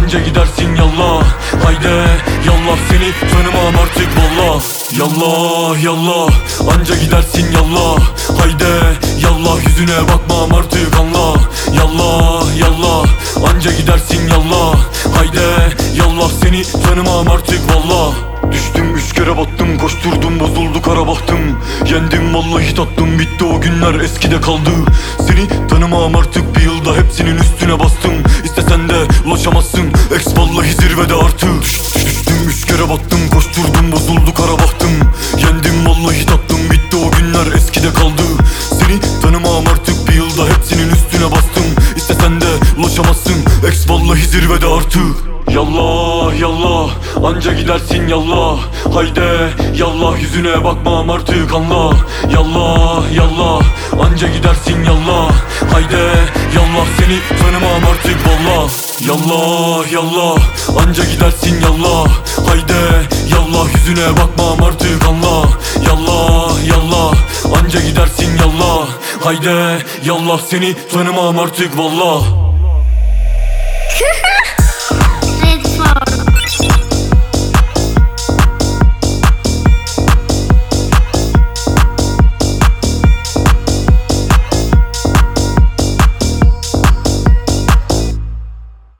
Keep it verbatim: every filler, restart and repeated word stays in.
anca gidersin yallah. Haydi yallah, seni tanımam artık valla. Yallah yallah, anca gidersin yallah. Haydi yallah, yüzüne bakmam artık anla. Yallah yallah, anca gidersin yallah. Haydi yallah, seni tanımam artık valla. Düştüm üç kere battım, koşturdum bozuldu kara bahtım. Yendim vallahi tattım, bitti o günler eskide kaldı. Seni tanımam artık, bir yılda hepsinin üstüne bastım. İstesen de ulaşamazsın, ex vallahi zirvede artı. Düştüm üç kere battım, koşturdum bozuldu kara bahtım. Yendim vallahi tattım, bitti o günler eskide kaldı. Seni tanımam artık, bir yılda hepsinin üstüne bastım. İstesen de ulaşamazsın, ex vallahi zirvede artı. Yallah yallah, anca gidersin yallah. Haydi yallah, yüzüne bakmam artık anla. Yallah yallah, anca gidersin yallah. Haydi yallah, seni tanımam artık valla. Yallah yallah, anca gidersin yallah. Haydi yallah, yüzüne bakmam artık anla. Yallah yallah, anca gidersin yallah. Haydi yallah, seni tanımam artık valla.